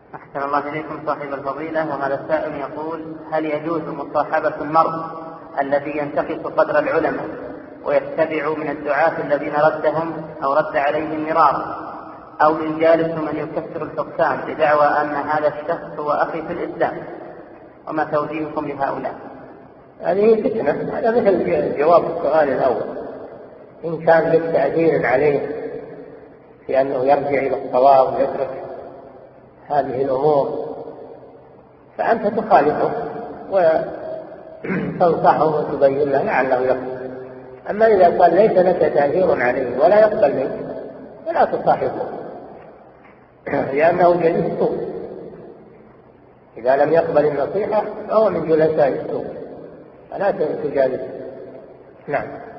أحسن الله إليكم صاحب الفضيلة. وهذا السائل يقول: هل يجوز مصاحبة المرء الذي ينتقص قدر العلماء ويتبع من الدعاة الذين ردهم أو رد عليهم مرارا، أو يجالس من يكثر الحكام بدعوى أن هذا الشخص هو أخي في الإسلام؟ وما توجيهكم لهؤلاء؟ هذه فتنة. هذا مثل جواب السؤال الأول. إن كان لك تأثير عليه في أنه يرجع إلى الصواب ويترك هذه الأمور فأنت تخالفه وتنصحه وتبين له لعله يقبل. أما إذا قال ليس لك تأثير عليه ولا يقبل منك فلا تصاحبه، لأنه جليس سوء. إذا لم يقبل النصيحة فهو من جلساء السوء فلا تجالسه. نعم.